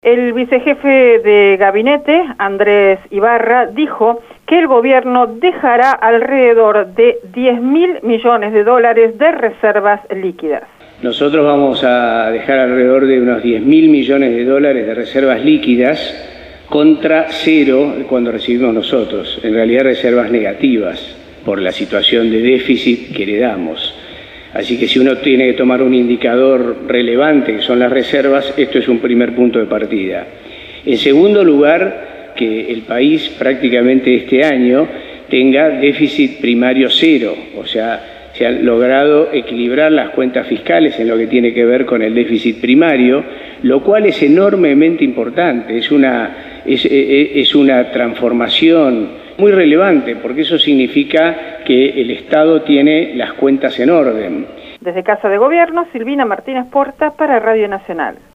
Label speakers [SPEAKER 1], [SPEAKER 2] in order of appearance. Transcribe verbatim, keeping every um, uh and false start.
[SPEAKER 1] El vicejefe de gabinete, Andrés Ibarra, dijo que el gobierno dejará alrededor de diez mil millones de dólares de reservas líquidas.
[SPEAKER 2] Nosotros vamos a dejar alrededor de unos diez mil millones de dólares de reservas líquidas contra cero cuando recibimos nosotros, en realidad reservas negativas por la situación de déficit que heredamos. Así que si uno tiene que tomar un indicador relevante, que son las reservas, esto es un primer punto de partida. En segundo lugar, que el país prácticamente este año tenga déficit primario cero, o sea, se han logrado equilibrar las cuentas fiscales en lo que tiene que ver con el déficit primario, lo cual es enormemente importante, es una, es, es una transformación muy relevante, porque eso significa que el Estado tiene las cuentas en orden.
[SPEAKER 1] Desde Casa de Gobierno, Silvina Martínez Porta para Radio Nacional.